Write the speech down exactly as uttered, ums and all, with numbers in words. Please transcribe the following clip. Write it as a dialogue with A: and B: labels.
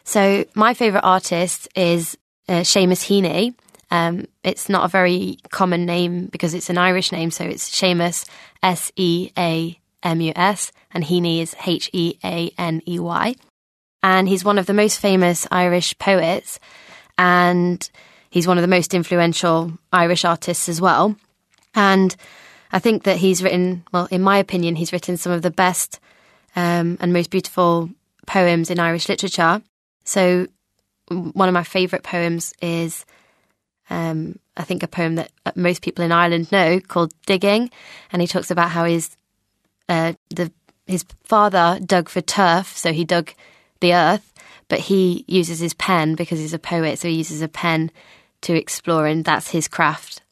A: So my favourite artist is uh, Seamus Heaney. Um, it's not a very common name because it's an Irish name, so it's Seamus, S E A M U S, and Heaney is H E A N E Y. And he's one of the most famous Irish poets, and he's one of the most influential Irish artists as well. And I think that he's written, well, in my opinion, he's written some of the best um, and most beautiful poems in Irish literature. So one of my favourite poems is, um, I think, a poem that most people in Ireland know called Digging. And he talks about how his, uh, the, his father dug for turf, so he dug the earth, but he uses his pen because he's a poet, so he uses a pen to explore, and that's his craft.